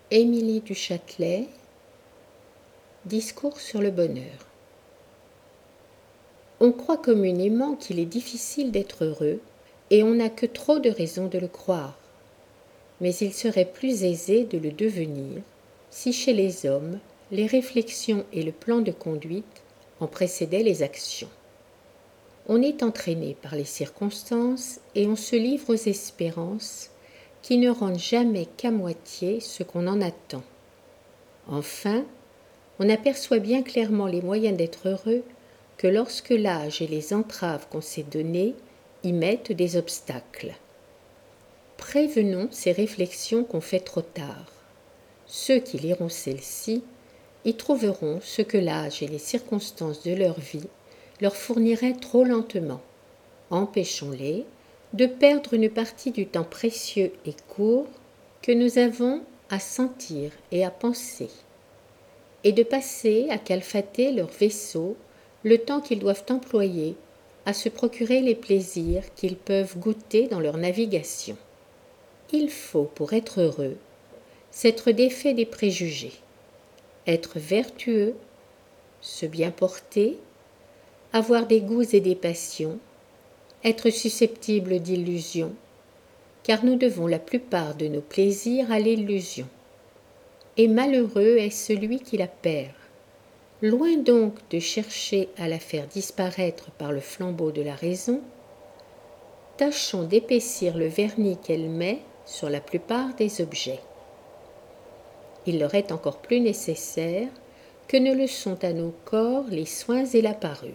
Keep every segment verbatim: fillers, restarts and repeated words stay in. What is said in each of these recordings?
Émilie du Châtelet, Discours sur le bonheur. On croit communément qu'il est difficile d'être heureux, et on n'a que trop de raisons de le croire. Mais il serait plus aisé de le devenir si chez les hommes, les réflexions et le plan de conduite en précédaient les actions. On est entraîné par les circonstances et on se livre aux espérances qui ne rendent jamais qu'à moitié ce qu'on en attend. Enfin, on aperçoit bien clairement les moyens d'être heureux que lorsque l'âge et les entraves qu'on s'est donnés y mettent des obstacles. Prévenons ces réflexions qu'on fait trop tard. Ceux qui liront celles-ci y trouveront ce que l'âge et les circonstances de leur vie leur fourniraient trop lentement. Empêchons-les de perdre une partie du temps précieux et court que nous avons à sentir et à penser, et de passer à calfater leur vaisseau le temps qu'ils doivent employer à se procurer les plaisirs qu'ils peuvent goûter dans leur navigation. Il faut, pour être heureux, s'être défait des préjugés, être vertueux, se bien porter, avoir des goûts et des passions, être susceptible d'illusions, car nous devons la plupart de nos plaisirs à l'illusion. Et malheureux est celui qui la perd. Loin donc de chercher à la faire disparaître par le flambeau de la raison, tâchons d'épaissir le vernis qu'elle met sur la plupart des objets. Il leur est encore plus nécessaire que ne le sont à nos corps les soins et la parure.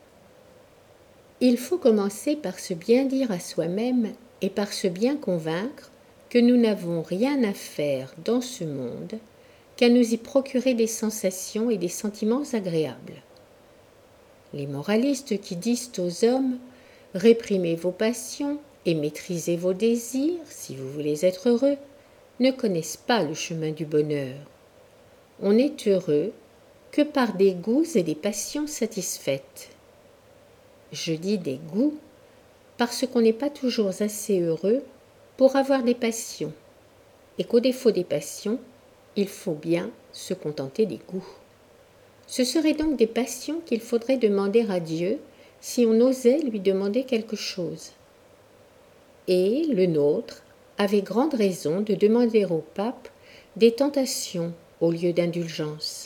Il faut commencer par se bien dire à soi-même et par se bien convaincre que nous n'avons rien à faire dans ce monde qu'à nous y procurer des sensations et des sentiments agréables. Les moralistes qui disent aux hommes « réprimez vos passions et maîtrisez vos désirs si vous voulez être heureux » ne connaissent pas le chemin du bonheur. On n'est heureux que par des goûts et des passions satisfaites. Je dis des goûts parce qu'on n'est pas toujours assez heureux pour avoir des passions, et qu'au défaut des passions, il faut bien se contenter des goûts. Ce seraient donc des passions qu'il faudrait demander à Dieu si on osait lui demander quelque chose. Et le nôtre avait grande raison de demander au pape des tentations au lieu d'indulgence.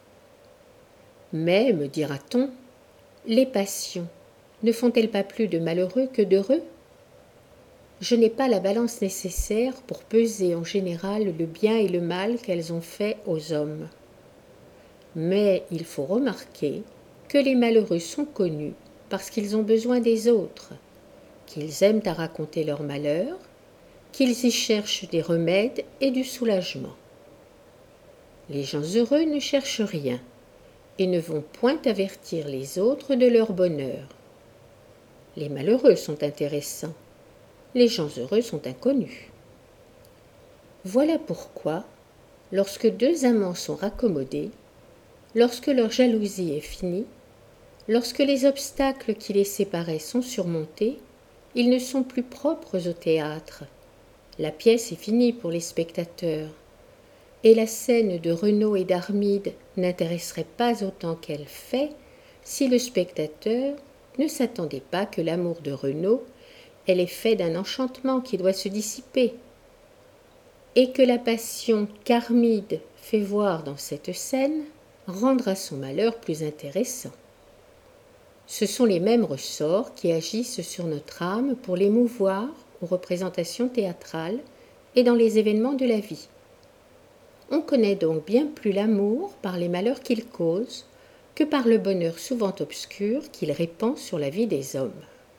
Mais, me dira-t-on, les passions ne font-elles pas plus de malheureux que d'heureux ? Je n'ai pas la balance nécessaire pour peser en général le bien et le mal qu'elles ont fait aux hommes. Mais il faut remarquer que les malheureux sont connus parce qu'ils ont besoin des autres, qu'ils aiment à raconter leurs malheurs, qu'ils y cherchent des remèdes et du soulagement. Les gens heureux ne cherchent rien et ne vont point avertir les autres de leur bonheur. Les malheureux sont intéressants, les gens heureux sont inconnus. Voilà pourquoi, lorsque deux amants sont raccommodés, lorsque leur jalousie est finie, lorsque les obstacles qui les séparaient sont surmontés, ils ne sont plus propres au théâtre. La pièce est finie pour les spectateurs, et la scène de Renaud et d'Armide n'intéresserait pas autant qu'elle fait si le spectateur ne s'attendait pas que l'amour de Renaud est l'effet d'un enchantement qui doit se dissiper, et que la passion qu'Armide fait voir dans cette scène rendra son malheur plus intéressant. Ce sont les mêmes ressorts qui agissent sur notre âme pour l'émouvoir aux représentations théâtrales et dans les événements de la vie. On connaît donc bien plus l'amour par les malheurs qu'il cause que par le bonheur souvent obscur qu'il répand sur la vie des hommes.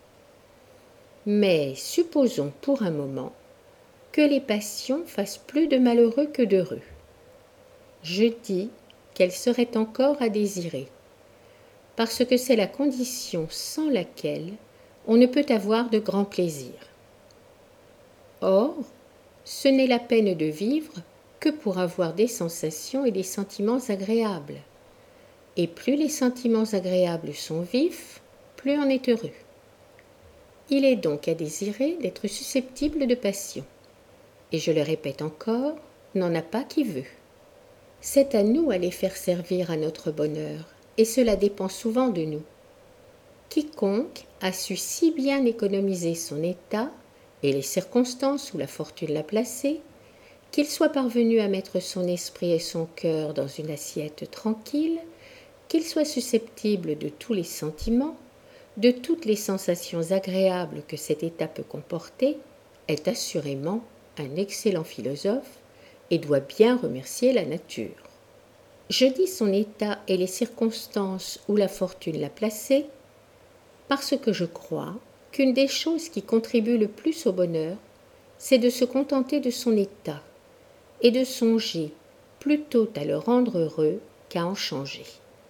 Mais supposons pour un moment que les passions fassent plus de malheureux que d'heureux. Je dis qu'elles seraient encore à désirer, parce que c'est la condition sans laquelle on ne peut avoir de grands plaisirs. Or, ce n'est la peine de vivre que pour avoir des sensations et des sentiments agréables. Et plus les sentiments agréables sont vifs, plus on est heureux. Il est donc à désirer d'être susceptible de passion. Et je le répète encore, n'en a pas qui veut. C'est à nous à les faire servir à notre bonheur, et cela dépend souvent de nous. Quiconque a su si bien économiser son état et les circonstances où la fortune l'a placé, qu'il soit parvenu à mettre son esprit et son cœur dans une assiette tranquille, qu'il soit susceptible de tous les sentiments, de toutes les sensations agréables que cet état peut comporter, est assurément un excellent philosophe et doit bien remercier la nature. Je dis son état et les circonstances où la fortune l'a placé, parce que je crois qu'une des choses qui contribuent le plus au bonheur, c'est de se contenter de son état et de songer plutôt à le rendre heureux qu'à en changer.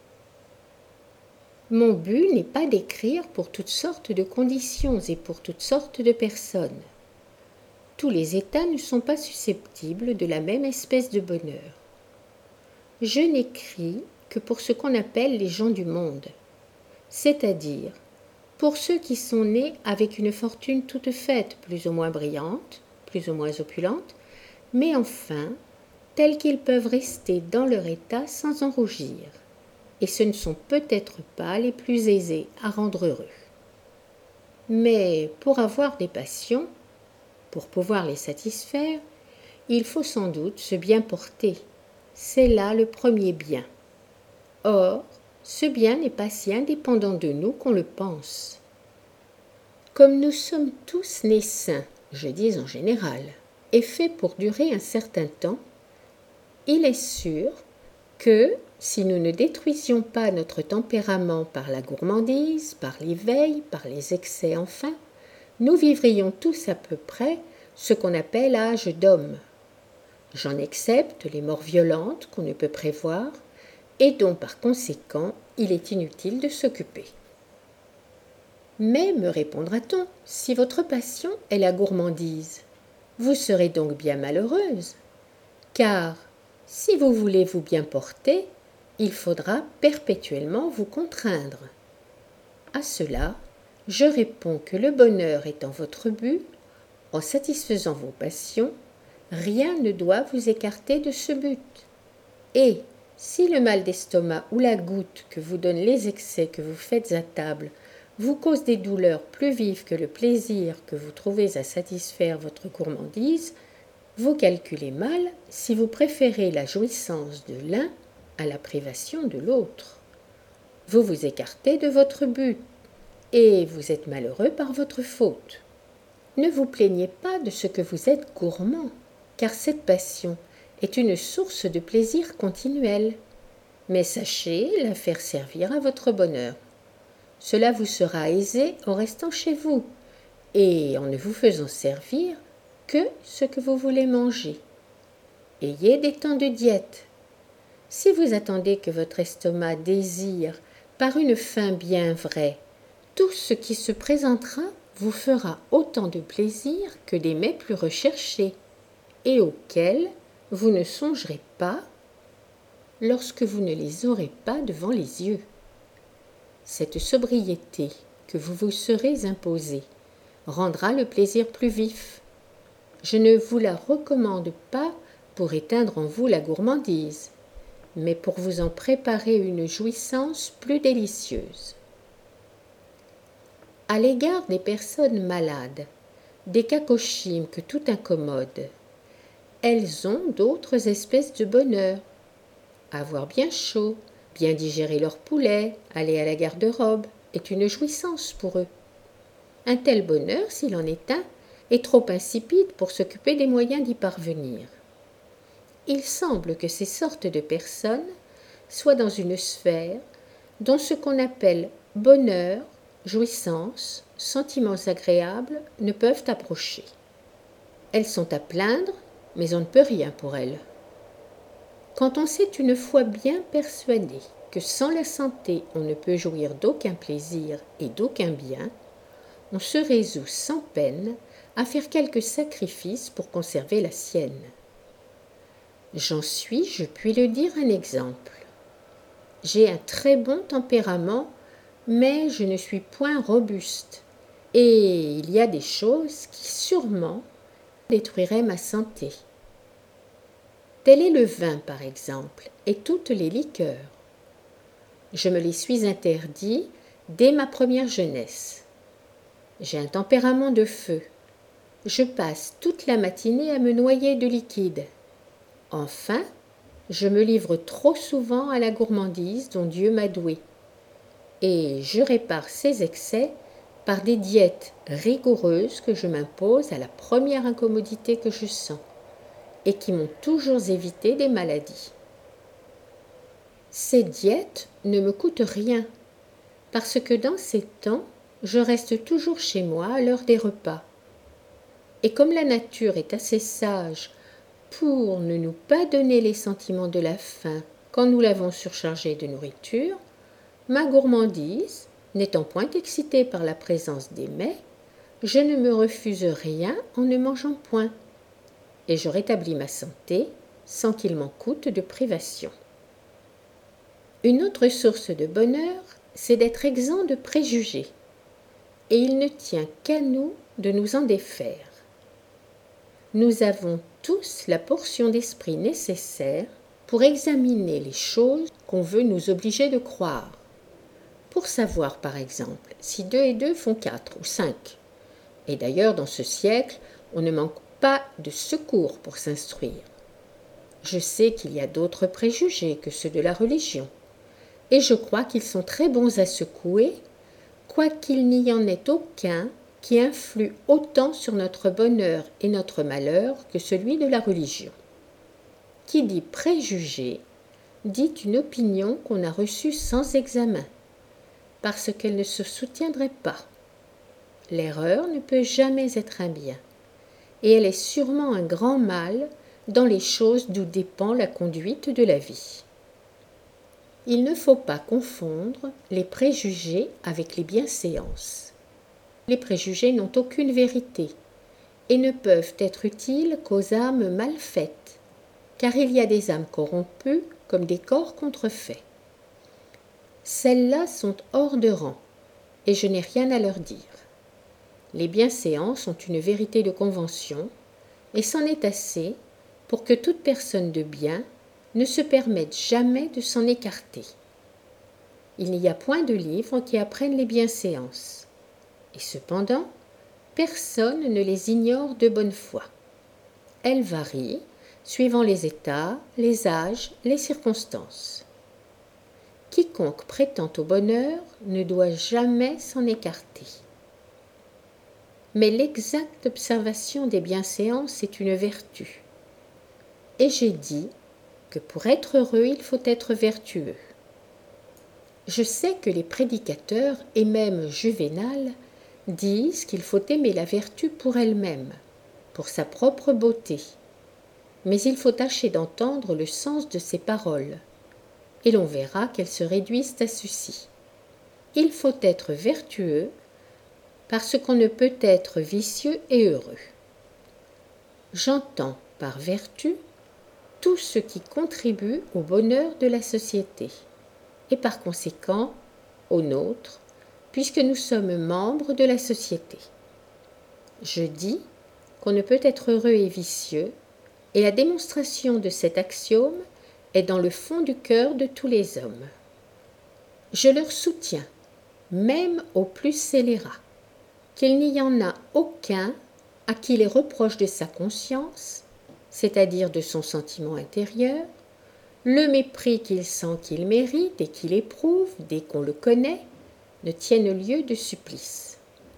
Mon but n'est pas d'écrire pour toutes sortes de conditions et pour toutes sortes de personnes. Tous les états ne sont pas susceptibles de la même espèce de bonheur. Je n'écris que pour ce qu'on appelle les gens du monde, c'est-à-dire pour ceux qui sont nés avec une fortune toute faite, plus ou moins brillante, plus ou moins opulente, mais enfin, tels qu'ils peuvent rester dans leur état sans en rougir, et ce ne sont peut-être pas les plus aisés à rendre heureux. Mais pour avoir des passions, pour pouvoir les satisfaire, il faut sans doute se bien porter. C'est là le premier bien. Or, ce bien n'est pas si indépendant de nous qu'on le pense. Comme nous sommes tous nés sains, je dis en général, et faits pour durer un certain temps, il est sûr que, si nous ne détruisions pas notre tempérament par la gourmandise, par l'éveil, par les excès enfin, nous vivrions tous à peu près ce qu'on appelle âge d'homme. J'en excepte les morts violentes qu'on ne peut prévoir et dont par conséquent il est inutile de s'occuper. Mais, me répondra-t-on, si votre passion est la gourmandise, vous serez donc bien malheureuse, car si vous voulez vous bien porter, il faudra perpétuellement vous contraindre. À cela, je réponds que le bonheur étant votre but, en satisfaisant vos passions, rien ne doit vous écarter de ce but. Et, si le mal d'estomac ou la goutte que vous donnent les excès que vous faites à table vous cause des douleurs plus vives que le plaisir que vous trouvez à satisfaire votre gourmandise, vous calculez mal si vous préférez la jouissance de l'un à la privation de l'autre. Vous vous écartez de votre but, et vous êtes malheureux par votre faute. Ne vous plaignez pas de ce que vous êtes gourmand, car cette passion est une source de plaisir continuel. Mais sachez la faire servir à votre bonheur. Cela vous sera aisé en restant chez vous, et en ne vous faisant servir que ce que vous voulez manger. Ayez des temps de diète. Si vous attendez que votre estomac désire, par une faim bien vraie, tout ce qui se présentera vous fera autant de plaisir que des mets plus recherchés, et auxquels vous ne songerez pas lorsque vous ne les aurez pas devant les yeux. Cette sobriété que vous vous serez imposée rendra le plaisir plus vif. Je ne vous la recommande pas pour éteindre en vous la gourmandise, mais pour vous en préparer une jouissance plus délicieuse. À l'égard des personnes malades, des cacochymes que tout incommode, elles ont d'autres espèces de bonheur. Avoir bien chaud, bien digérer leur poulet, aller à la garde-robe est une jouissance pour eux. Un tel bonheur, s'il en est un, est trop insipide pour s'occuper des moyens d'y parvenir. Il semble que ces sortes de personnes soient dans une sphère dont ce qu'on appelle bonheur, jouissance, sentiments agréables ne peuvent approcher. Elles sont à plaindre, mais on ne peut rien pour elles. Quand on s'est une fois bien persuadé que sans la santé on ne peut jouir d'aucun plaisir et d'aucun bien, on se résout sans peine à faire quelques sacrifices pour conserver la sienne. J'en suis, je puis le dire, un exemple. J'ai un très bon tempérament, mais je ne suis point robuste, et il y a des choses qui sûrement détruiraient ma santé. Tel est le vin, par exemple, et toutes les liqueurs. Je me les suis interdits dès ma première jeunesse. J'ai un tempérament de feu. Je passe toute la matinée à me noyer de liquide. Enfin, je me livre trop souvent à la gourmandise dont Dieu m'a doué. Et je répare ces excès par des diètes rigoureuses que je m'impose à la première incommodité que je sens et qui m'ont toujours évité des maladies. Ces diètes ne me coûtent rien parce que dans ces temps, je reste toujours chez moi à l'heure des repas. Et comme la nature est assez sage pour ne nous pas donner les sentiments de la faim quand nous l'avons surchargée de nourriture, ma gourmandise, n'étant point excitée par la présence des mets, je ne me refuse rien en ne mangeant point, et je rétablis ma santé sans qu'il m'en coûte de privation. Une autre source de bonheur, c'est d'être exempt de préjugés, et il ne tient qu'à nous de nous en défaire. Nous avons tous la portion d'esprit nécessaire pour examiner les choses qu'on veut nous obliger de croire. Pour savoir, par exemple, si deux et deux font quatre ou cinq. Et d'ailleurs, dans ce siècle, on ne manque pas de secours pour s'instruire. Je sais qu'il y a d'autres préjugés que ceux de la religion, et je crois qu'ils sont très bons à secouer, quoiqu'il n'y en ait aucun qui influe autant sur notre bonheur et notre malheur que celui de la religion. Qui dit préjugé, dit une opinion qu'on a reçue sans examen, parce qu'elle ne se soutiendrait pas. L'erreur ne peut jamais être un bien, et elle est sûrement un grand mal dans les choses d'où dépend la conduite de la vie. Il ne faut pas confondre les préjugés avec les bienséances. Les préjugés n'ont aucune vérité et ne peuvent être utiles qu'aux âmes mal faites, car il y a des âmes corrompues comme des corps contrefaits. Celles-là sont hors de rang, et je n'ai rien à leur dire. Les bienséances ont une vérité de convention, et c'en est assez pour que toute personne de bien ne se permette jamais de s'en écarter. Il n'y a point de livres qui apprennent les bienséances, et cependant, personne ne les ignore de bonne foi. Elles varient suivant les états, les âges, les circonstances. Quiconque prétend au bonheur ne doit jamais s'en écarter. Mais l'exacte observation des bienséances est une vertu. Et j'ai dit que pour être heureux, il faut être vertueux. Je sais que les prédicateurs, et même Juvénal, disent qu'il faut aimer la vertu pour elle-même, pour sa propre beauté. Mais il faut tâcher d'entendre le sens de ces paroles, et l'on verra qu'elles se réduisent à ceci. Il faut être vertueux parce qu'on ne peut être vicieux et heureux. J'entends par vertu tout ce qui contribue au bonheur de la société, et par conséquent au nôtre, puisque nous sommes membres de la société. Je dis qu'on ne peut être heureux et vicieux, et la démonstration de cet axiome est dans le fond du cœur de tous les hommes. Je leur soutiens, même aux plus scélérats, qu'il n'y en a aucun à qui les reproches de sa conscience, c'est-à-dire de son sentiment intérieur, le mépris qu'il sent qu'il mérite et qu'il éprouve dès qu'on le connaît, ne tiennent lieu de supplice.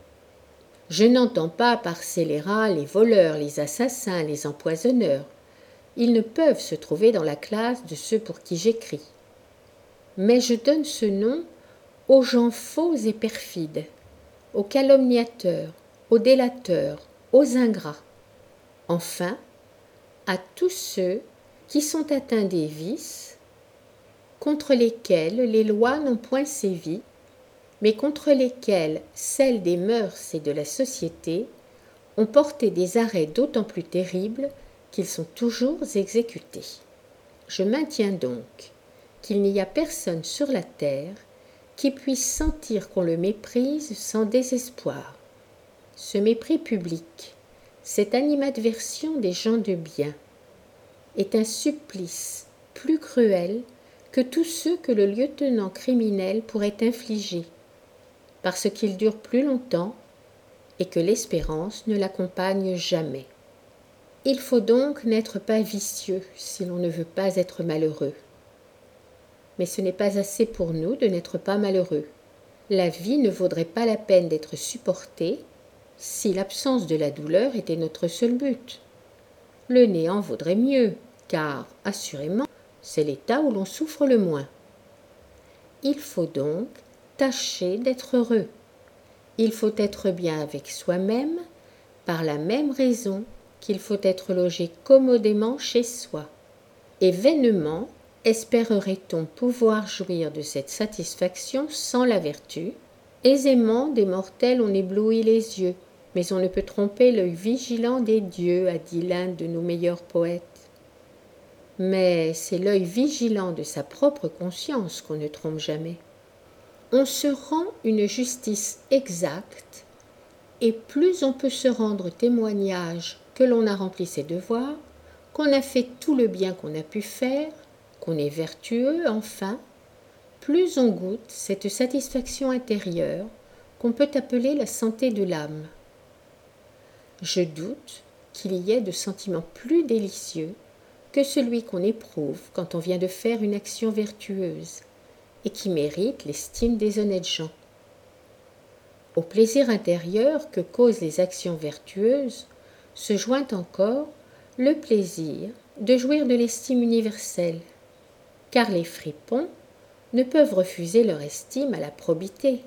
Je n'entends pas par scélérats les voleurs, les assassins, les empoisonneurs. Ils ne peuvent se trouver dans la classe de ceux pour qui j'écris. Mais je donne ce nom aux gens faux et perfides, aux calomniateurs, aux délateurs, aux ingrats, enfin, à tous ceux qui sont atteints des vices, contre lesquels les lois n'ont point sévi, mais contre lesquels celles des mœurs et de la société ont porté des arrêts d'autant plus terribles qu'ils sont toujours exécutés. Je maintiens donc qu'il n'y a personne sur la terre qui puisse sentir qu'on le méprise sans désespoir. Ce mépris public, cette animadversion des gens de bien, est un supplice plus cruel que tous ceux que le lieutenant criminel pourrait infliger, parce qu'il dure plus longtemps et que l'espérance ne l'accompagne jamais. Il faut donc n'être pas vicieux si l'on ne veut pas être malheureux. Mais ce n'est pas assez pour nous de n'être pas malheureux. La vie ne vaudrait pas la peine d'être supportée si l'absence de la douleur était notre seul but. Le néant vaudrait mieux, car, assurément, c'est l'état où l'on souffre le moins. Il faut donc tâcher d'être heureux. Il faut être bien avec soi-même, par la même raison qu'il faut être logé commodément chez soi. Et vainement espérerait-on pouvoir jouir de cette satisfaction sans la vertu. Aisément des mortels on éblouit les yeux, mais on ne peut tromper l'œil vigilant des dieux, a dit l'un de nos meilleurs poètes. Mais c'est l'œil vigilant de sa propre conscience qu'on ne trompe jamais. On se rend une justice exacte, et plus on peut se rendre témoignage que l'on a rempli ses devoirs, qu'on a fait tout le bien qu'on a pu faire, qu'on est vertueux enfin, plus on goûte cette satisfaction intérieure qu'on peut appeler la santé de l'âme. Je doute qu'il y ait de sentiment plus délicieux que celui qu'on éprouve quand on vient de faire une action vertueuse et qui mérite l'estime des honnêtes gens. Au plaisir intérieur que causent les actions vertueuses se joint encore le plaisir de jouir de l'estime universelle, car les fripons ne peuvent refuser leur estime à la probité.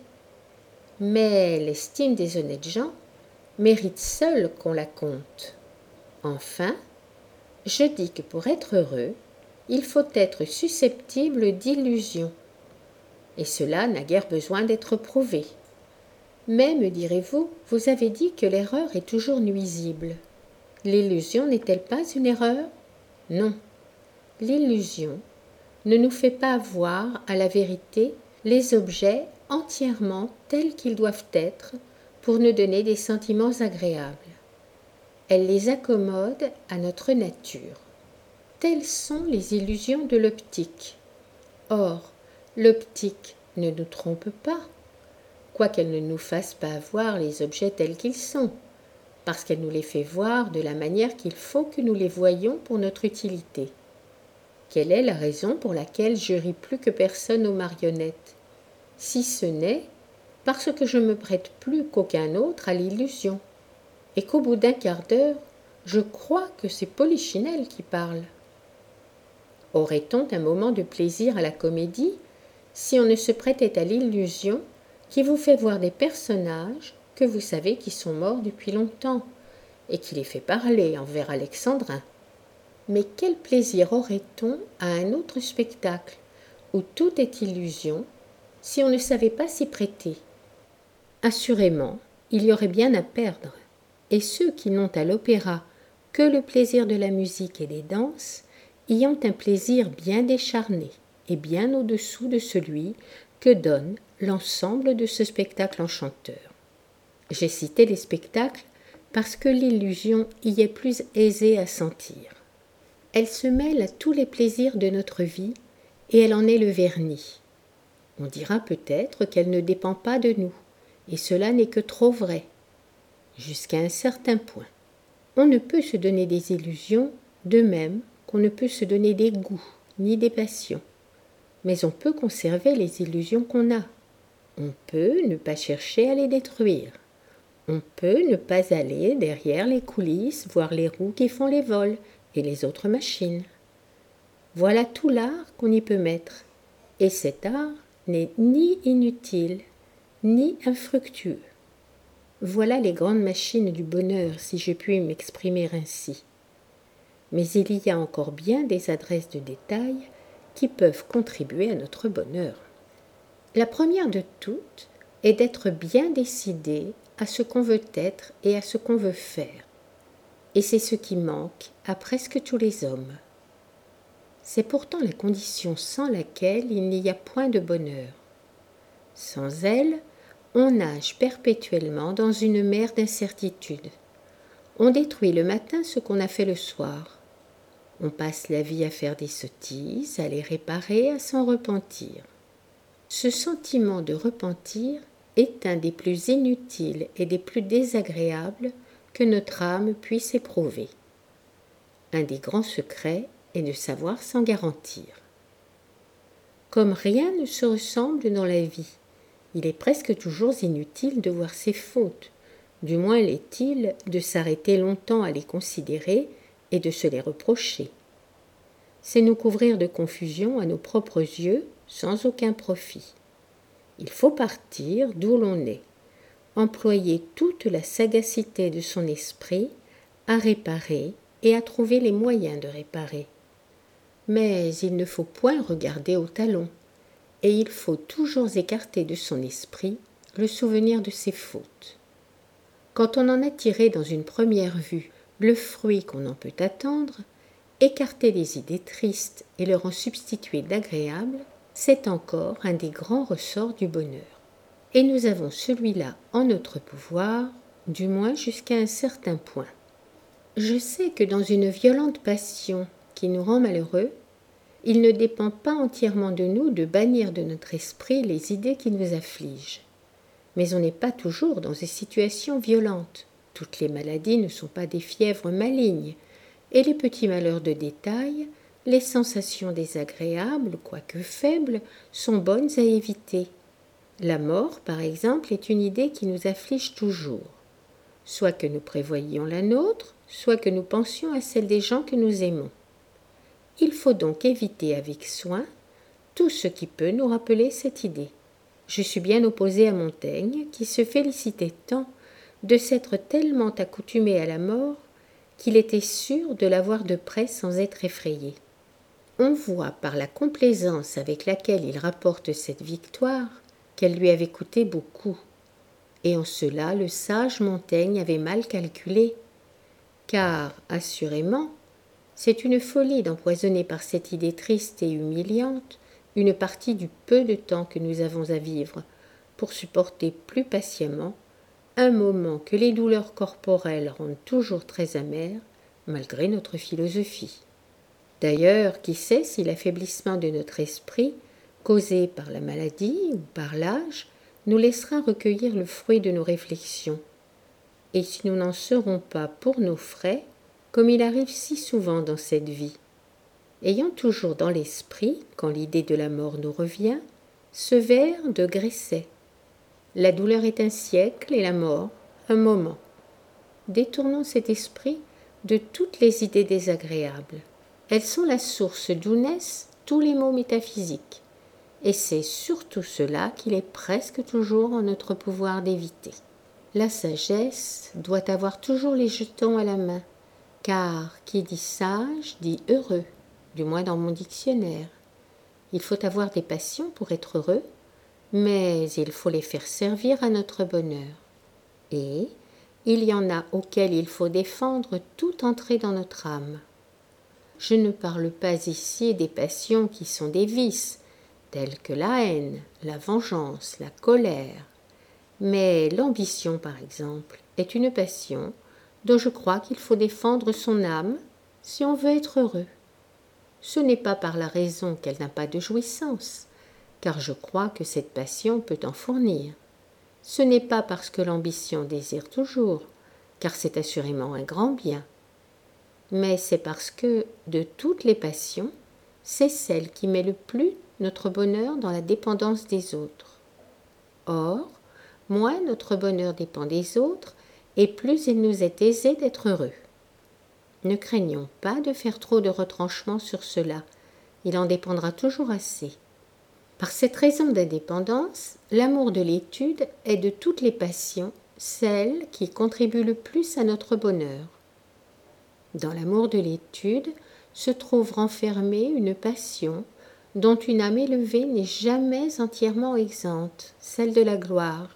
Mais l'estime des honnêtes gens mérite seule qu'on la compte. Enfin, je dis que pour être heureux, il faut être susceptible d'illusions, et cela n'a guère besoin d'être prouvé. Mais, me direz-vous, vous avez dit que l'erreur est toujours nuisible. L'illusion n'est-elle pas une erreur? Non. L'illusion ne nous fait pas voir à la vérité les objets entièrement tels qu'ils doivent être pour nous donner des sentiments agréables. Elle les accommode à notre nature. Telles sont les illusions de l'optique. Or, l'optique ne nous trompe pas, quoiqu'elle ne nous fasse pas voir les objets tels qu'ils sont, parce qu'elle nous les fait voir de la manière qu'il faut que nous les voyions pour notre utilité. Quelle est la raison pour laquelle je ris plus que personne aux marionnettes, si ce n'est parce que je me prête plus qu'aucun autre à l'illusion, et qu'au bout d'un quart d'heure, je crois que c'est Polichinelle qui parle. Aurait-on un moment de plaisir à la comédie si on ne se prêtait à l'illusion qui vous fait voir des personnages que vous savez qui sont morts depuis longtemps et qui les fait parler en vers alexandrin? Mais quel plaisir aurait-on à un autre spectacle où tout est illusion si on ne savait pas s'y prêter? Assurément, il y aurait bien à perdre, et ceux qui n'ont à l'opéra que le plaisir de la musique et des danses y ont un plaisir bien décharné et bien au-dessous de celui que donne l'ensemble de ce spectacle enchanteur. J'ai cité les spectacles parce que l'illusion y est plus aisée à sentir. Elle se mêle à tous les plaisirs de notre vie et elle en est le vernis. On dira peut-être qu'elle ne dépend pas de nous, et cela n'est que trop vrai, jusqu'à un certain point. On ne peut se donner des illusions de même qu'on ne peut se donner des goûts ni des passions, mais on peut conserver les illusions qu'on a. On peut ne pas chercher à les détruire. On peut ne pas aller derrière les coulisses voir les roues qui font les vols et les autres machines. Voilà tout l'art qu'on y peut mettre, et cet art n'est ni inutile, ni infructueux. Voilà les grandes machines du bonheur, si je puis m'exprimer ainsi. Mais il y a encore bien des adresses de détail qui peuvent contribuer à notre bonheur. La première de toutes est d'être bien décidé à ce qu'on veut être et à ce qu'on veut faire. Et c'est ce qui manque à presque tous les hommes. C'est pourtant la condition sans laquelle il n'y a point de bonheur. Sans elle, on nage perpétuellement dans une mer d'incertitude. On détruit le matin ce qu'on a fait le soir. On passe la vie à faire des sottises, à les réparer, à s'en repentir. Ce sentiment de repentir est un des plus inutiles et des plus désagréables que notre âme puisse éprouver. Un des grands secrets est de savoir s'en garantir. Comme rien ne se ressemble dans la vie, il est presque toujours inutile de voir ses fautes, du moins l'est-il de s'arrêter longtemps à les considérer et de se les reprocher. C'est nous couvrir de confusion à nos propres yeux sans aucun profit. Il faut partir d'où l'on est, employer toute la sagacité de son esprit à réparer et à trouver les moyens de réparer. Mais il ne faut point regarder au talon, et il faut toujours écarter de son esprit le souvenir de ses fautes. Quand on en a tiré dans une première vue le fruit qu'on en peut attendre, écarter les idées tristes et leur en substituer d'agréables, c'est encore un des grands ressorts du bonheur. Et nous avons celui-là en notre pouvoir, du moins jusqu'à un certain point. Je sais que dans une violente passion qui nous rend malheureux, il ne dépend pas entièrement de nous de bannir de notre esprit les idées qui nous affligent. Mais on n'est pas toujours dans des situations violentes. Toutes les maladies ne sont pas des fièvres malignes, et les petits malheurs de détail, les sensations désagréables, quoique faibles, sont bonnes à éviter. La mort, par exemple, est une idée qui nous afflige toujours, soit que nous prévoyions la nôtre, soit que nous pensions à celle des gens que nous aimons. Il faut donc éviter avec soin tout ce qui peut nous rappeler cette idée. Je suis bien opposée à Montaigne, qui se félicitait tant de s'être tellement accoutumé à la mort qu'il était sûr de la voir de près sans être effrayé. On voit par la complaisance avec laquelle il rapporte cette victoire qu'elle lui avait coûté beaucoup. Et en cela, le sage Montaigne avait mal calculé, car, assurément, c'est une folie d'empoisonner par cette idée triste et humiliante une partie du peu de temps que nous avons à vivre pour supporter plus patiemment un moment que les douleurs corporelles rendent toujours très amères, malgré notre philosophie. D'ailleurs, qui sait si l'affaiblissement de notre esprit, causé par la maladie ou par l'âge, nous laissera recueillir le fruit de nos réflexions. Et si nous n'en serons pas pour nos frais, comme il arrive si souvent dans cette vie, ayant toujours dans l'esprit, quand l'idée de la mort nous revient, ce vers de Gresset. La douleur est un siècle et la mort un moment. Détournons cet esprit de toutes les idées désagréables. Elles sont la source d'où naissent tous les maux métaphysiques, et c'est surtout cela qu'il est presque toujours en notre pouvoir d'éviter. La sagesse doit avoir toujours les jetons à la main, car qui dit sage dit heureux, du moins dans mon dictionnaire. Il faut avoir des passions pour être heureux, mais il faut les faire servir à notre bonheur. Et il y en a auxquels il faut défendre toute entrée dans notre âme. Je ne parle pas ici des passions qui sont des vices, tels que la haine, la vengeance, la colère. Mais l'ambition, par exemple, est une passion dont je crois qu'il faut défendre son âme si on veut être heureux. Ce n'est pas par la raison qu'elle n'a pas de jouissance, car je crois que cette passion peut en fournir. Ce n'est pas parce que l'ambition désire toujours, car c'est assurément un grand bien, mais c'est parce que, de toutes les passions, c'est celle qui met le plus notre bonheur dans la dépendance des autres. Or, moins notre bonheur dépend des autres, et plus il nous est aisé d'être heureux. Ne craignons pas de faire trop de retranchements sur cela, il en dépendra toujours assez. Par cette raison d'indépendance, l'amour de l'étude est de toutes les passions celle qui contribue le plus à notre bonheur. Dans l'amour de l'étude se trouve renfermée une passion dont une âme élevée n'est jamais entièrement exempte, celle de la gloire.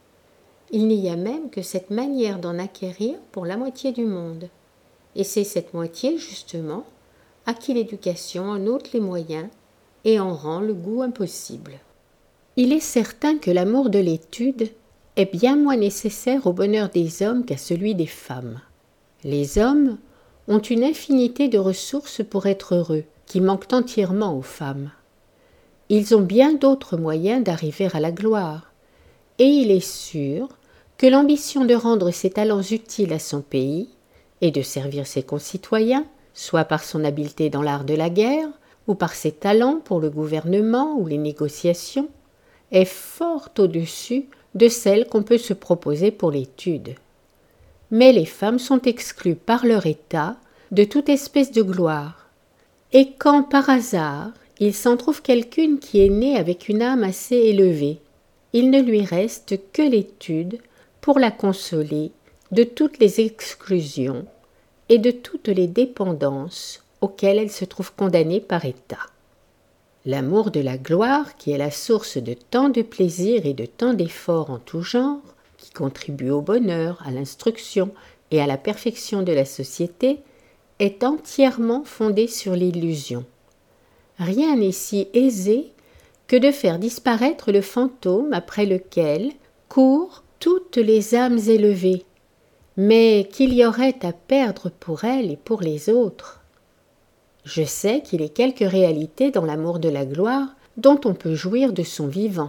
Il n'y a même que cette manière d'en acquérir pour la moitié du monde. Et c'est cette moitié, justement, à qui l'éducation en ôte les moyens et en rend le goût impossible. Il est certain que l'amour de l'étude est bien moins nécessaire au bonheur des hommes qu'à celui des femmes. Les hommes ont une infinité de ressources pour être heureux, qui manquent entièrement aux femmes. Ils ont bien d'autres moyens d'arriver à la gloire, et il est sûr que l'ambition de rendre ses talents utiles à son pays et de servir ses concitoyens, soit par son habileté dans l'art de la guerre, ou par ses talents pour le gouvernement ou les négociations, est fort au-dessus de celle qu'on peut se proposer pour l'étude. Mais les femmes sont exclues par leur état de toute espèce de gloire. Et quand, par hasard, il s'en trouve quelqu'une qui est née avec une âme assez élevée, il ne lui reste que l'étude pour la consoler de toutes les exclusions et de toutes les dépendances auxquelles elle se trouve condamnée par état. L'amour de la gloire, qui est la source de tant de plaisir et de tant d'efforts en tout genre, qui contribue au bonheur, à l'instruction et à la perfection de la société, est entièrement fondé sur l'illusion. Rien n'est si aisé que de faire disparaître le fantôme après lequel courent toutes les âmes élevées, mais qu'il y aurait à perdre pour elles et pour les autres. Je sais qu'il y a quelques réalités dans l'amour de la gloire dont on peut jouir de son vivant,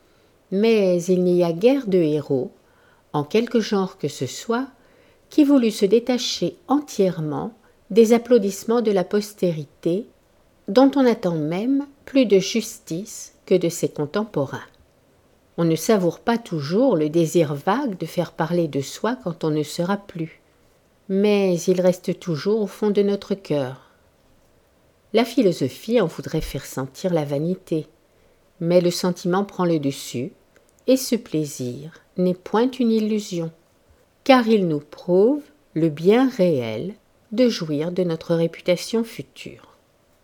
mais il n'y a guère de héros, en quelque genre que ce soit, qui voulut se détacher entièrement des applaudissements de la postérité, dont on attend même plus de justice que de ses contemporains. On ne savoure pas toujours le désir vague de faire parler de soi quand on ne sera plus, mais il reste toujours au fond de notre cœur. La philosophie en voudrait faire sentir la vanité, mais le sentiment prend le dessus, et ce plaisir n'est point une illusion, car il nous prouve le bien réel de jouir de notre réputation future.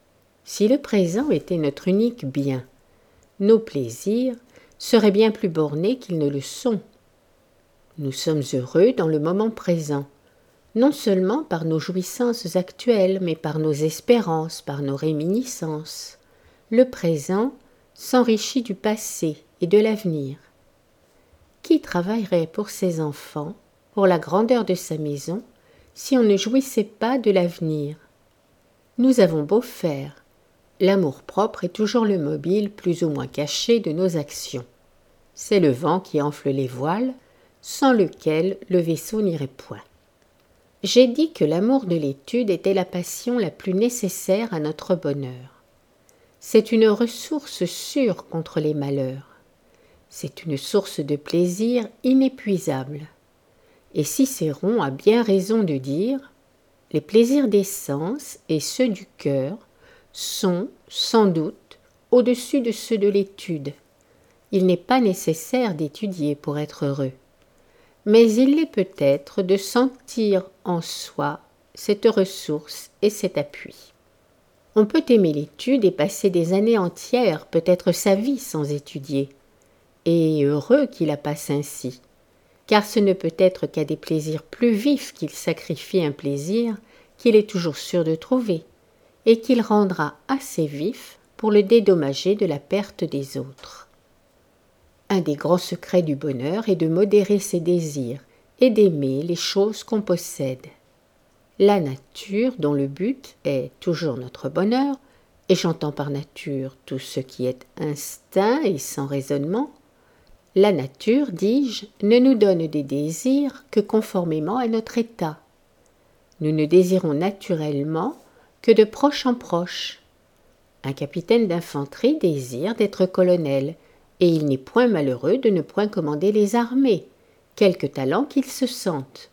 Si le présent était notre unique bien, nos plaisirs seraient bien plus bornés qu'ils ne le sont. Nous sommes heureux dans le moment présent, non seulement par nos jouissances actuelles, mais par nos espérances, par nos réminiscences. Le présent s'enrichit du passé et de l'avenir. Qui travaillerait pour ses enfants, pour la grandeur de sa maison, si on ne jouissait pas de l'avenir? Nous avons beau faire, l'amour-propre est toujours le mobile plus ou moins caché de nos actions. C'est le vent qui enfle les voiles, sans lequel le vaisseau n'irait point. J'ai dit que l'amour de l'étude était la passion la plus nécessaire à notre bonheur. C'est une ressource sûre contre les malheurs. C'est une source de plaisir inépuisable. Et Cicéron a bien raison de dire « Les plaisirs des sens et ceux du cœur sont, sans doute, au-dessus de ceux de l'étude. Il n'est pas nécessaire d'étudier pour être heureux. Mais il l'est peut-être de sentir en soi cette ressource et cet appui. On peut aimer l'étude et passer des années entières, peut-être sa vie, sans étudier, et heureux qu'il la passe ainsi, car ce ne peut être qu'à des plaisirs plus vifs qu'il sacrifie un plaisir qu'il est toujours sûr de trouver, et qu'il rendra assez vif pour le dédommager de la perte des autres. Un des grands secrets du bonheur est de modérer ses désirs et d'aimer les choses qu'on possède. La nature, dont le but est toujours notre bonheur, et j'entends par nature tout ce qui est instinct et sans raisonnement, la nature, dis-je, ne nous donne des désirs que conformément à notre état. Nous ne désirons naturellement que de proche en proche. Un capitaine d'infanterie désire d'être colonel, et il n'est point malheureux de ne point commander les armées, quelque talent qu'il se sente.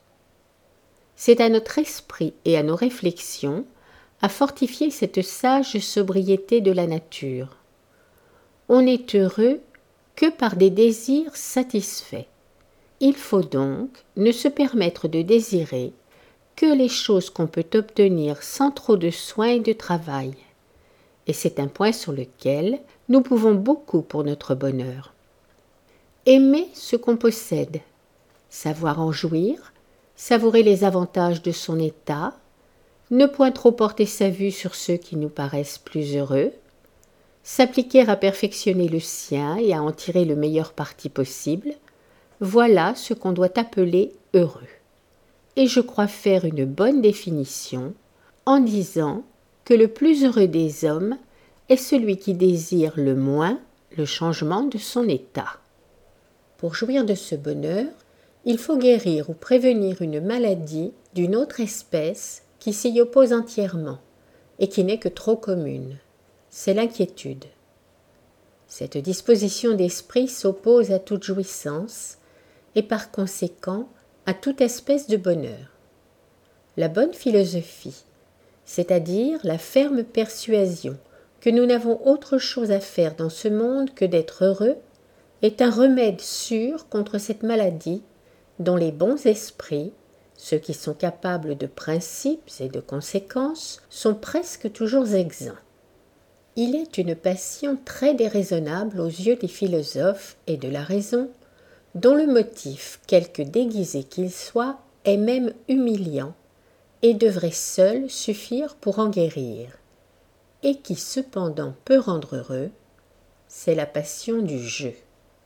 C'est à notre esprit et à nos réflexions à fortifier cette sage sobriété de la nature. On n'est heureux que par des désirs satisfaits. Il faut donc ne se permettre de désirer que les choses qu'on peut obtenir sans trop de soin et de travail. Et c'est un point sur lequel nous pouvons beaucoup pour notre bonheur. Aimer ce qu'on possède, savoir en jouir, savourer les avantages de son état, ne point trop porter sa vue sur ceux qui nous paraissent plus heureux, s'appliquer à perfectionner le sien et à en tirer le meilleur parti possible, voilà ce qu'on doit appeler heureux. et je crois faire une bonne définition en disant que le plus heureux des hommes est celui qui désire le moins le changement de son état. Pour jouir de ce bonheur, il faut guérir ou prévenir une maladie d'une autre espèce qui s'y oppose entièrement et qui n'est que trop commune. C'est l'inquiétude. Cette disposition d'esprit s'oppose à toute jouissance et par conséquent à toute espèce de bonheur. La bonne philosophie, c'est-à-dire la ferme persuasion que nous n'avons autre chose à faire dans ce monde que d'être heureux, est un remède sûr contre cette maladie dont les bons esprits, ceux qui sont capables de principes et de conséquences, sont presque toujours exempts. Il est une passion très déraisonnable aux yeux des philosophes et de la raison, dont le motif, quelque déguisé qu'il soit, est même humiliant et devrait seul suffire pour en guérir, et qui cependant peut rendre heureux, c'est la passion du jeu.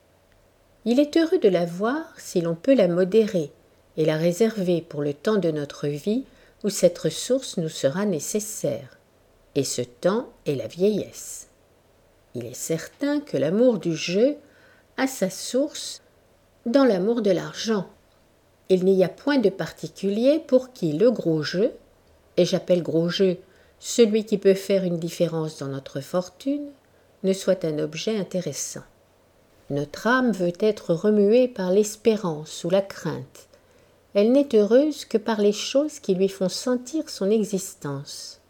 Il est heureux de l'avoir si l'on peut la modérer et la réserver pour le temps de notre vie où cette ressource nous sera nécessaire, et ce temps est la vieillesse. Il est certain que l'amour du jeu a sa source dans l'amour de l'argent. Il n'y a point de particulier pour qui le gros jeu, et j'appelle gros jeu celui qui peut faire une différence dans notre fortune, ne soit un objet intéressant. Notre âme veut être remuée par l'espérance ou la crainte. Elle n'est heureuse que par les choses qui lui font sentir son existence.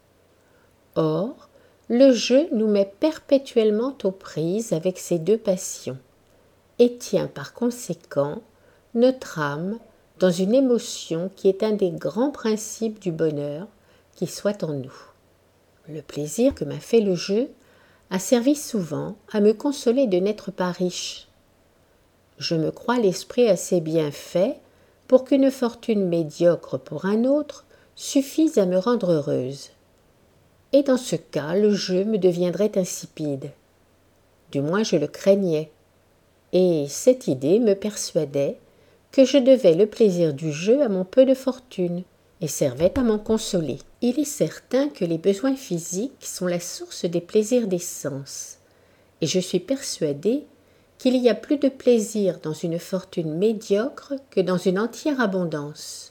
Or, le jeu nous met perpétuellement aux prises avec ces deux passions, et tient par conséquent notre âme dans une émotion qui est un des grands principes du bonheur qui soit en nous. Le plaisir que m'a fait le jeu a servi souvent à me consoler de n'être pas riche. Je me crois l'esprit assez bien fait pour qu'une fortune médiocre pour un autre suffise à me rendre heureuse. Et dans ce cas, le jeu me deviendrait insipide. Du moins je le craignais. Et cette idée me persuadait que je devais le plaisir du jeu à mon peu de fortune, et servait à m'en consoler. Il est certain que les besoins physiques sont la source des plaisirs des sens, et je suis persuadée qu'il y a plus de plaisir dans une fortune médiocre que dans une entière abondance.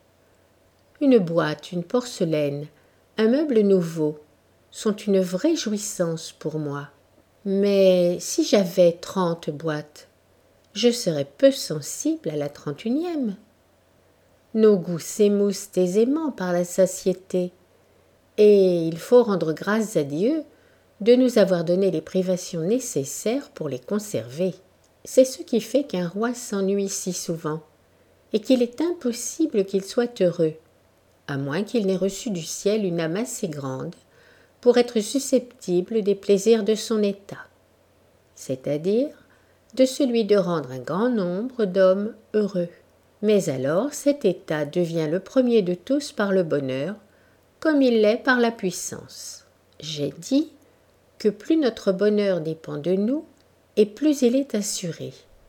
Une boîte, une porcelaine, un meuble nouveau sont une vraie jouissance pour moi. Mais si j'avais trente boîtes, je serais peu sensible à la trente-unième. Nos goûts s'émoussent aisément par la satiété, et il faut rendre grâce à Dieu de nous avoir donné les privations nécessaires pour les conserver. C'est ce qui fait qu'un roi s'ennuie si souvent, et qu'il est impossible qu'il soit heureux, à moins qu'il n'ait reçu du ciel une âme assez grande pour être susceptible des plaisirs de son état, c'est-à-dire de celui de rendre un grand nombre d'hommes heureux. Mais alors cet état devient le premier de tous par le bonheur, comme il l'est par la puissance. J'ai dit que plus notre bonheur dépend de nous, et plus il est assuré.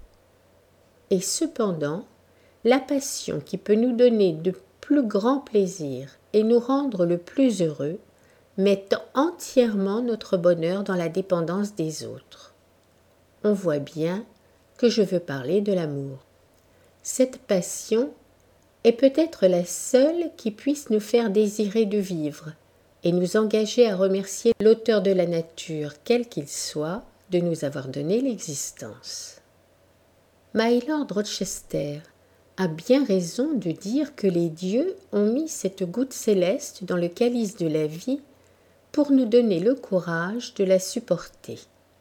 Et cependant, la passion qui peut nous donner de plus grands plaisirs et nous rendre le plus heureux, met entièrement notre bonheur dans la dépendance des autres. On voit bien que je veux parler de l'amour. Cette passion est peut-être la seule qui puisse nous faire désirer de vivre et nous engager à remercier l'auteur de la nature, quel qu'il soit, de nous avoir donné l'existence. Mylord Rochester a bien raison de dire que les dieux ont mis cette goutte céleste dans le calice de la vie pour nous donner le courage de la supporter.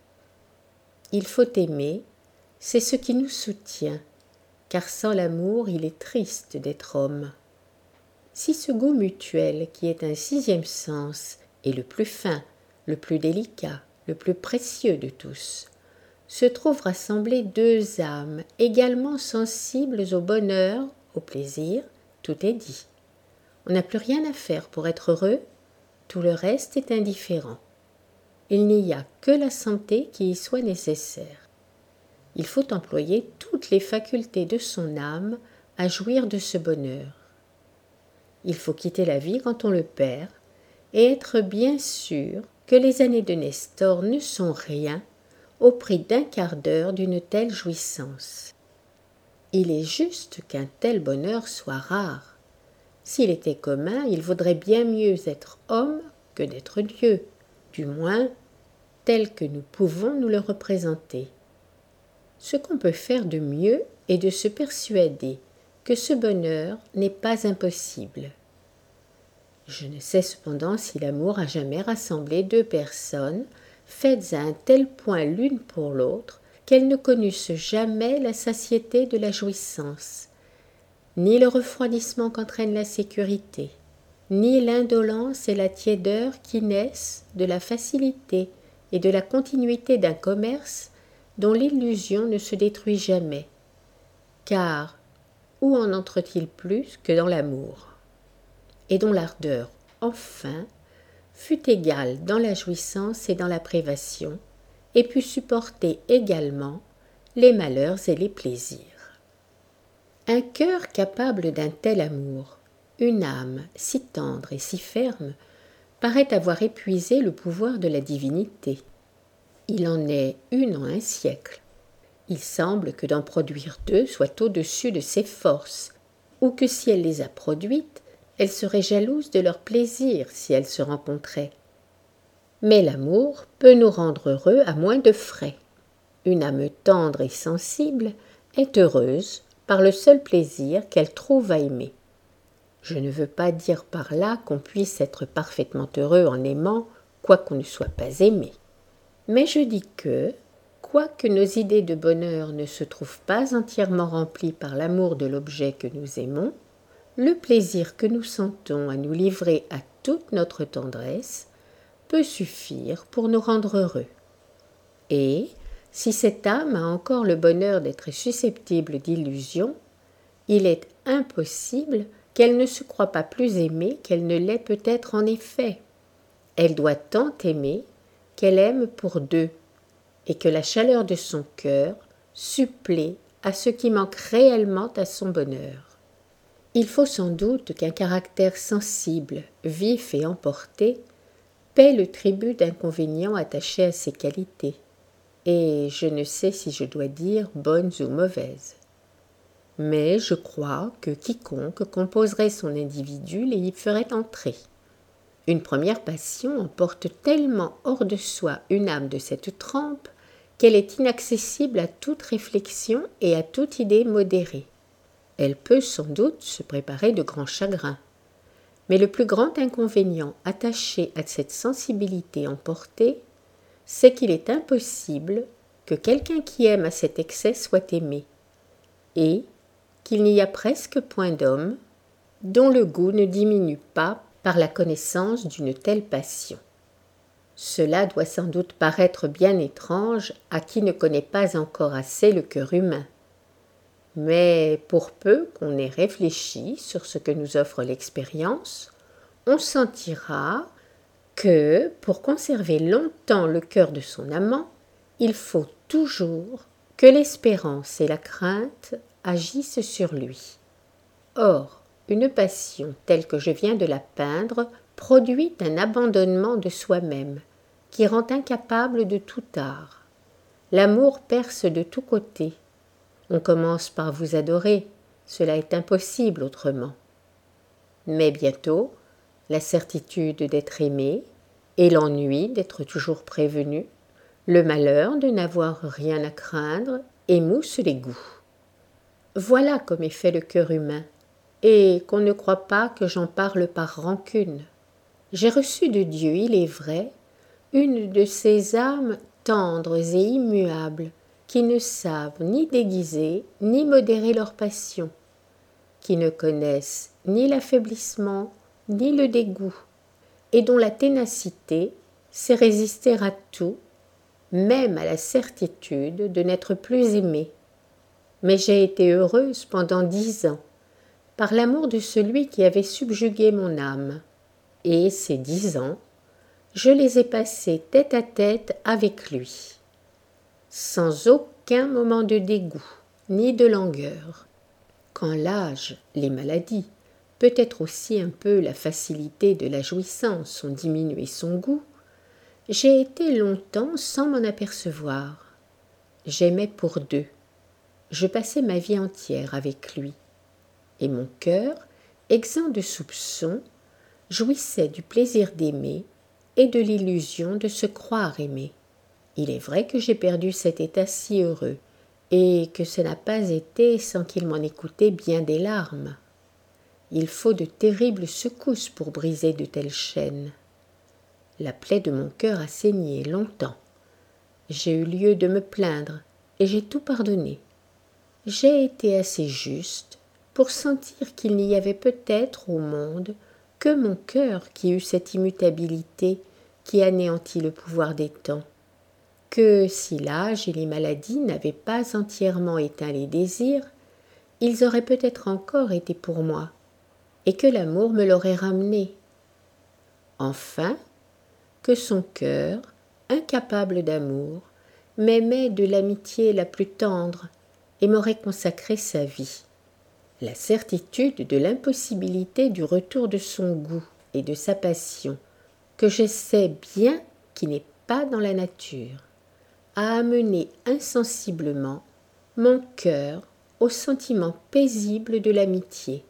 Il faut aimer, c'est ce qui nous soutient, car sans l'amour, il est triste d'être homme. Si ce goût mutuel, qui est un sixième sens, est le plus fin, le plus délicat, le plus précieux de tous, se trouvent rassemblées deux âmes également sensibles au bonheur, au plaisir, tout est dit. On n'a plus rien à faire pour être heureux, tout le reste est indifférent. Il n'y a que la santé qui y soit nécessaire. Il faut employer toutes les facultés de son âme à jouir de ce bonheur. Il faut quitter la vie quand on le perd et être bien sûr que les années de Nestor ne sont rien au prix d'un quart d'heure d'une telle jouissance. Il est juste qu'un tel bonheur soit rare. S'il était commun, il vaudrait bien mieux être homme que d'être Dieu, du moins tel que nous pouvons nous le représenter. Ce qu'on peut faire de mieux est de se persuader que ce bonheur n'est pas impossible. Je ne sais cependant si l'amour a jamais rassemblé deux personnes faites à un tel point l'une pour l'autre qu'elles ne connussent jamais la satiété de la jouissance, ni le refroidissement qu'entraîne la sécurité, ni l'indolence et la tiédeur qui naissent de la facilité et de la continuité d'un commerce dont l'illusion ne se détruit jamais. Car où en entre-t-il plus que dans l'amour, et dont l'ardeur, enfin, fut égale dans la jouissance et dans la privation, et put supporter également les malheurs et les plaisirs. Un cœur capable d'un tel amour, une âme si tendre et si ferme, paraît avoir épuisé le pouvoir de la divinité. Il en est une en un siècle. Il semble que d'en produire deux soit au-dessus de ses forces, ou que si elle les a produites, elle serait jalouse de leur plaisir si elles se rencontraient. Mais l'amour peut nous rendre heureux à moins de frais. Une âme tendre et sensible est heureuse par le seul plaisir qu'elle trouve à aimer. Je ne veux pas dire par là qu'on puisse être parfaitement heureux en aimant, quoiqu'on ne soit pas aimé. Mais je dis que, quoique nos idées de bonheur ne se trouvent pas entièrement remplies par l'amour de l'objet que nous aimons, le plaisir que nous sentons à nous livrer à toute notre tendresse peut suffire pour nous rendre heureux. Et, si cette âme a encore le bonheur d'être susceptible d'illusions, il est impossible qu'elle ne se croie pas plus aimée qu'elle ne l'est peut-être en effet. Elle doit tant aimer qu'elle aime pour deux, et que la chaleur de son cœur supplée à ce qui manque réellement à son bonheur. Il faut sans doute qu'un caractère sensible, vif et emporté paie le tribut d'inconvénients attachés à ses qualités, et je ne sais si je dois dire bonnes ou mauvaises. Mais je crois que quiconque composerait son individu les y ferait entrer. Une première passion emporte tellement hors de soi une âme de cette trempe qu'elle est inaccessible à toute réflexion et à toute idée modérée. Elle peut sans doute se préparer de grands chagrins. Mais le plus grand inconvénient attaché à cette sensibilité emportée, c'est qu'il est impossible que quelqu'un qui aime à cet excès soit aimé, et qu'il n'y a presque point d'homme dont le goût ne diminue pas par la connaissance d'une telle passion. Cela doit sans doute paraître bien étrange à qui ne connaît pas encore assez le cœur humain. Mais pour peu qu'on ait réfléchi sur ce que nous offre l'expérience, on sentira que, pour conserver longtemps le cœur de son amant, il faut toujours que l'espérance et la crainte agissent sur lui. Or, une passion telle que je viens de la peindre produit un abandonnement de soi-même qui rend incapable de tout art. L'amour perce de tous côtés. On commence par vous adorer, cela est impossible autrement. Mais bientôt, la certitude d'être aimé et l'ennui d'être toujours prévenu, le malheur de n'avoir rien à craindre émoussent les goûts. Voilà comme est fait le cœur humain, et qu'on ne croit pas que j'en parle par rancune. J'ai reçu de Dieu, il est vrai, une de ces âmes tendres et immuables qui ne savent ni déguiser ni modérer leur passion, qui ne connaissent ni l'affaiblissement ni le dégoût, et dont la ténacité sait résister à tout, même à la certitude de n'être plus aimée. Mais j'ai été heureuse pendant dix ans, par l'amour de celui qui avait subjugué mon âme, et ces dix ans, je les ai passés tête à tête avec lui, sans aucun moment de dégoût, ni de langueur. Quand l'âge, les maladies, peut-être aussi un peu la facilité de la jouissance ont diminué son goût, j'ai été longtemps sans m'en apercevoir. J'aimais pour deux. Je passais ma vie entière avec lui. Et mon cœur, exempt de soupçons, jouissait du plaisir d'aimer et de l'illusion de se croire aimé. Il est vrai que j'ai perdu cet état si heureux, et que ce n'a pas été sans qu'il m'en ait coûté bien des larmes. Il faut de terribles secousses pour briser de telles chaînes. La plaie de mon cœur a saigné longtemps. J'ai eu lieu de me plaindre, et j'ai tout pardonné. J'ai été assez juste pour sentir qu'il n'y avait peut-être au monde que mon cœur qui eût cette immutabilité qui anéantit le pouvoir des temps, que si l'âge et les maladies n'avaient pas entièrement éteint les désirs, ils auraient peut-être encore été pour moi, et que l'amour me l'aurait ramené. Enfin, que son cœur, incapable d'amour, m'aimait de l'amitié la plus tendre et m'aurait consacré sa vie. La certitude de l'impossibilité du retour de son goût et de sa passion, que je sais bien qui n'est pas dans la nature, a amené insensiblement mon cœur au sentiment paisible de l'amitié.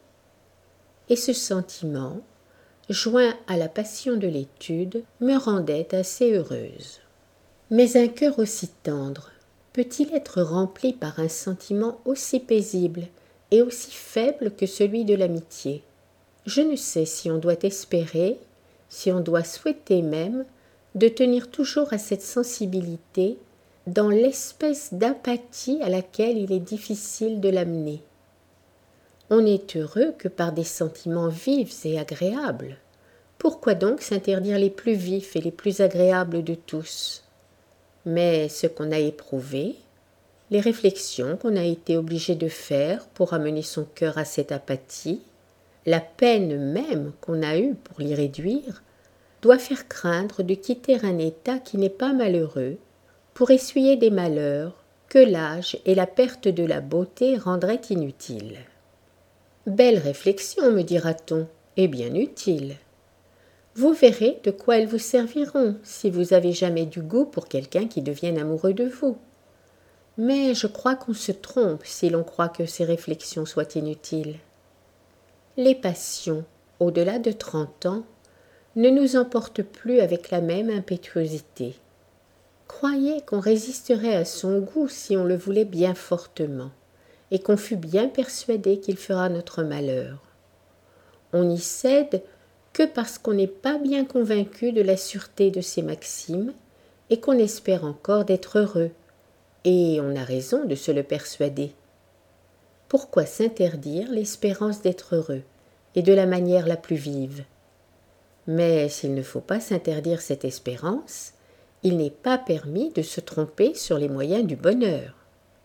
Et ce sentiment, joint à la passion de l'étude, me rendait assez heureuse. Mais un cœur aussi tendre peut-il être rempli par un sentiment aussi paisible et aussi faible que celui de l'amitié? Je ne sais si on doit espérer, si on doit souhaiter même, de tenir toujours à cette sensibilité dans l'espèce d'apathie à laquelle il est difficile de l'amener. On n'est heureux que par des sentiments vifs et agréables. Pourquoi donc s'interdire les plus vifs et les plus agréables de tous? Mais ce qu'on a éprouvé, les réflexions qu'on a été obligé de faire pour amener son cœur à cette apathie, la peine même qu'on a eue pour l'y réduire, doit faire craindre de quitter un état qui n'est pas malheureux pour essuyer des malheurs que l'âge et la perte de la beauté rendraient inutiles. Belle réflexion, me dira-t-on, et bien utile. Vous verrez de quoi elles vous serviront si vous avez jamais du goût pour quelqu'un qui devienne amoureux de vous. Mais je crois qu'on se trompe si l'on croit que ces réflexions soient inutiles. Les passions, au-delà de trente ans, ne nous emportent plus avec la même impétuosité. Croyez qu'on résisterait à son goût si on le voulait bien fortement, et qu'on fût bien persuadé qu'il fera notre malheur. On n'y cède que parce qu'on n'est pas bien convaincu de la sûreté de ses maximes et qu'on espère encore d'être heureux, et on a raison de se le persuader. Pourquoi s'interdire l'espérance d'être heureux, et de la manière la plus vive? Mais s'il ne faut pas s'interdire cette espérance, il n'est pas permis de se tromper sur les moyens du bonheur.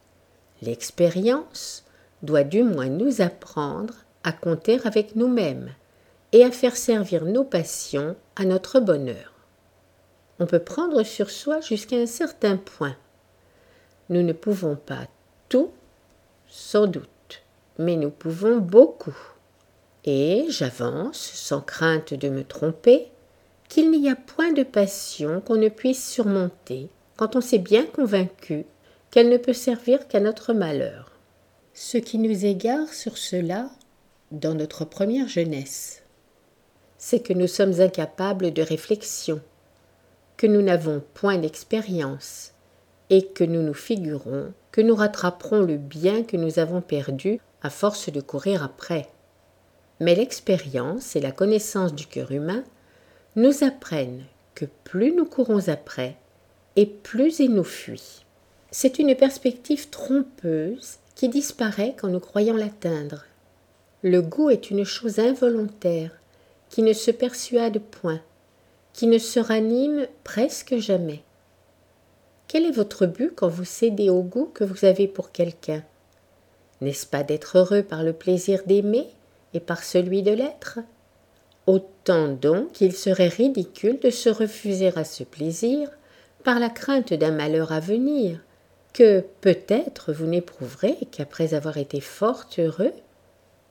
L'expérience doit du moins nous apprendre à compter avec nous-mêmes et à faire servir nos passions à notre bonheur. On peut prendre sur soi jusqu'à un certain point. Nous ne pouvons pas tout, sans doute, mais nous pouvons beaucoup. Et j'avance, sans crainte de me tromper, qu'il n'y a point de passion qu'on ne puisse surmonter quand on s'est bien convaincu qu'elle ne peut servir qu'à notre malheur. Ce qui nous égare sur cela dans notre première jeunesse, c'est que nous sommes incapables de réflexion, que nous n'avons point d'expérience et que nous nous figurons que nous rattraperons le bien que nous avons perdu à force de courir après. Mais l'expérience et la connaissance du cœur humain nous apprennent que plus nous courons après, et plus il nous fuit. C'est une perspective trompeuse qui disparaît quand nous croyons l'atteindre. Le goût est une chose involontaire, qui ne se persuade point, qui ne se ranime presque jamais. Quel est votre but quand vous cédez au goût que vous avez pour quelqu'un? N'est-ce pas d'être heureux par le plaisir d'aimer et par celui de l'être? Autant donc qu'il serait ridicule de se refuser à ce plaisir par la crainte d'un malheur à venir, que peut-être vous n'éprouverez qu'après avoir été fort heureux.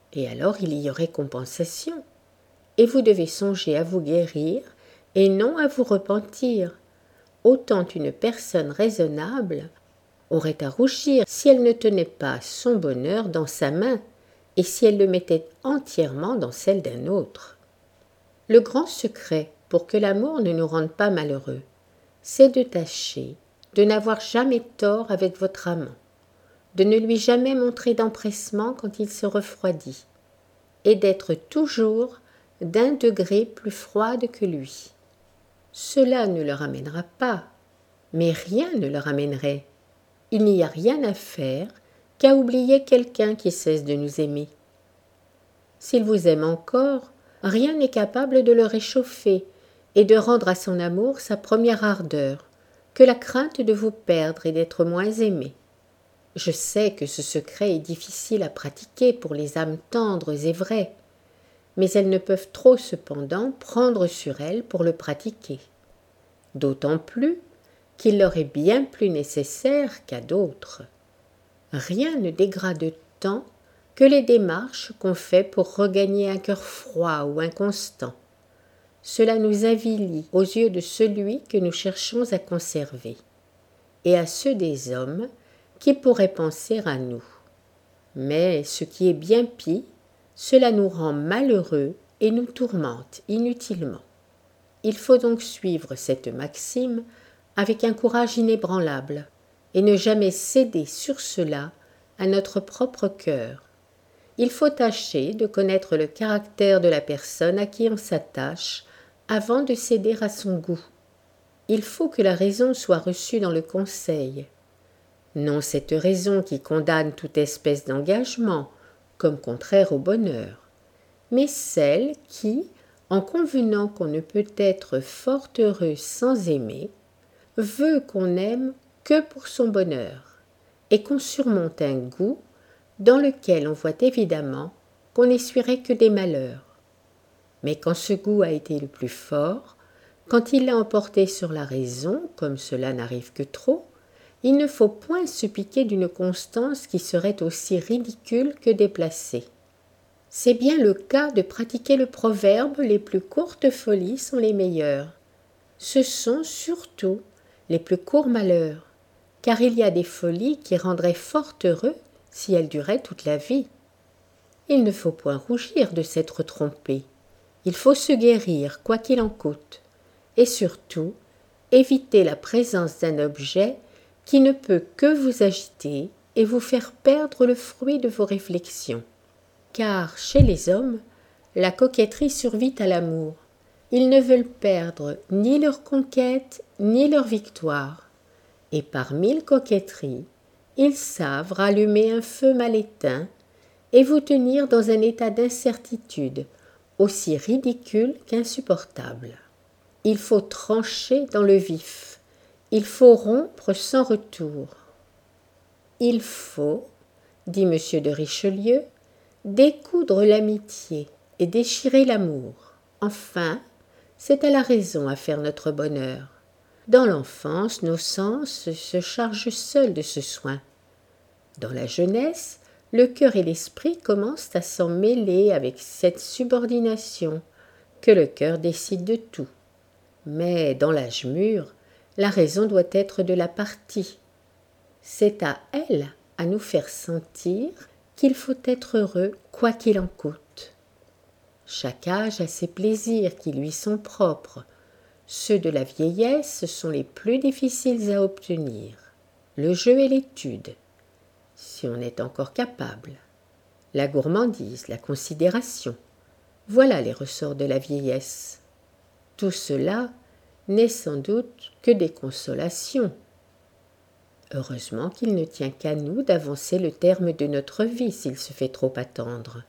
Et alors il y aurait compensation. Et vous devez songer à vous guérir et non à vous repentir. Autant une personne raisonnable aurait à rougir si elle ne tenait pas son bonheur dans sa main et si elle le mettait entièrement dans celle d'un autre. Le grand secret pour que l'amour ne nous rende pas malheureux, c'est de tâcher de n'avoir jamais tort avec votre amant, de ne lui jamais montrer d'empressement quand il se refroidit, et d'être toujours d'un degré plus froide que lui. Cela ne le ramènera pas, mais rien ne le ramènerait. Il n'y a rien à faire qu'à oublier quelqu'un qui cesse de nous aimer. S'il vous aime encore, rien n'est capable de le réchauffer et de rendre à son amour sa première ardeur, que la crainte de vous perdre et d'être moins aimé. Je sais que ce secret est difficile à pratiquer pour les âmes tendres et vraies, mais elles ne peuvent trop cependant prendre sur elles pour le pratiquer. D'autant plus qu'il leur est bien plus nécessaire qu'à d'autres. Rien ne dégrade tant que les démarches qu'on fait pour regagner un cœur froid ou inconstant. Cela nous avilit aux yeux de celui que nous cherchons à conserver, et à ceux des hommes qui pourraient penser à nous. Mais ce qui est bien pis, cela nous rend malheureux et nous tourmente inutilement. Il faut donc suivre cette maxime avec un courage inébranlable, et ne jamais céder sur cela à notre propre cœur. Il faut tâcher de connaître le caractère de la personne à qui on s'attache avant de céder à son goût. Il faut que la raison soit reçue dans le conseil. Non cette raison qui condamne toute espèce d'engagement, comme contraire au bonheur, mais celle qui, en convenant qu'on ne peut être fort heureux sans aimer, veut qu'on aime que pour son bonheur, et qu'on surmonte un goût dans lequel on voit évidemment qu'on n'essuierait que des malheurs. Mais quand ce goût a été le plus fort, quand il l'a emporté sur la raison, comme cela n'arrive que trop, il ne faut point se piquer d'une constance qui serait aussi ridicule que déplacée. C'est bien le cas de pratiquer le proverbe « les plus courtes folies sont les meilleures ». Ce sont surtout les plus courts malheurs, car il y a des folies qui rendraient fort heureux si elles duraient toute la vie. Il ne faut point rougir de s'être trompé. Il faut se guérir, quoi qu'il en coûte, et surtout éviter la présence d'un objet qui ne peut que vous agiter et vous faire perdre le fruit de vos réflexions. Car chez les hommes, la coquetterie survit à l'amour. Ils ne veulent perdre ni leur conquête ni leur victoire, et par mille coquetteries, ils savent rallumer un feu mal éteint et vous tenir dans un état d'incertitude aussi ridicule qu'insupportable. Il faut trancher dans le vif, il faut rompre sans retour. Il faut, dit M. de Richelieu, découdre l'amitié et déchirer l'amour. Enfin, c'est à la raison à faire notre bonheur. Dans l'enfance, nos sens se chargent seuls de ce soin. Dans la jeunesse, le cœur et l'esprit commencent à s'en mêler avec cette subordination que le cœur décide de tout. Mais dans l'âge mûr, la raison doit être de la partie. C'est à elle à nous faire sentir qu'il faut être heureux quoi qu'il en coûte. Chaque âge a ses plaisirs qui lui sont propres. Ceux de la vieillesse sont les plus difficiles à obtenir. Le jeu et l'étude, si on est encore capable. La gourmandise, la considération. Voilà les ressorts de la vieillesse. Tout cela n'est sans doute que des consolations. Heureusement qu'il ne tient qu'à nous d'avancer le terme de notre vie s'il se fait trop attendre.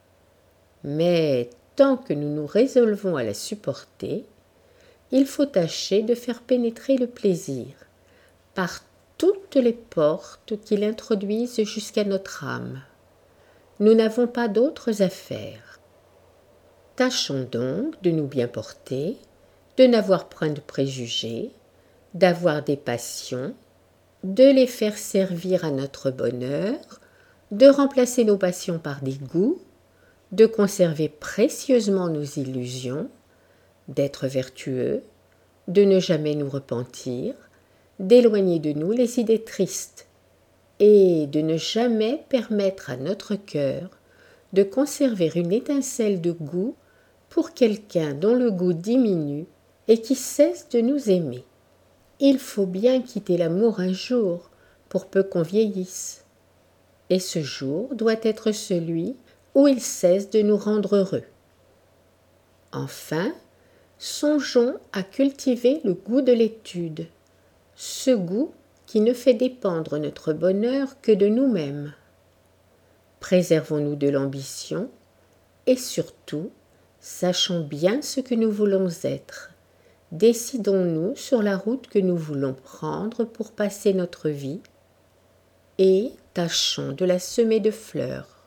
Mais tant que nous nous résolvons à la supporter, il faut tâcher de faire pénétrer le plaisir par toutes les portes qu'il introduise jusqu'à notre âme. Nous n'avons pas d'autres affaires. Tâchons donc de nous bien porter, de n'avoir point de préjugés, d'avoir des passions, de les faire servir à notre bonheur, de remplacer nos passions par des goûts, de conserver précieusement nos illusions, d'être vertueux, de ne jamais nous repentir, d'éloigner de nous les idées tristes et de ne jamais permettre à notre cœur de conserver une étincelle de goût pour quelqu'un dont le goût diminue et qui cesse de nous aimer. Il faut bien quitter l'amour un jour, pour peu qu'on vieillisse. Et ce jour doit être celui où il cesse de nous rendre heureux. Enfin, songeons à cultiver le goût de l'étude, ce goût qui ne fait dépendre notre bonheur que de nous-mêmes. Préservons-nous de l'ambition et surtout, sachons bien ce que nous voulons être. Décidons-nous sur la route que nous voulons prendre pour passer notre vie et tâchons de la semer de fleurs.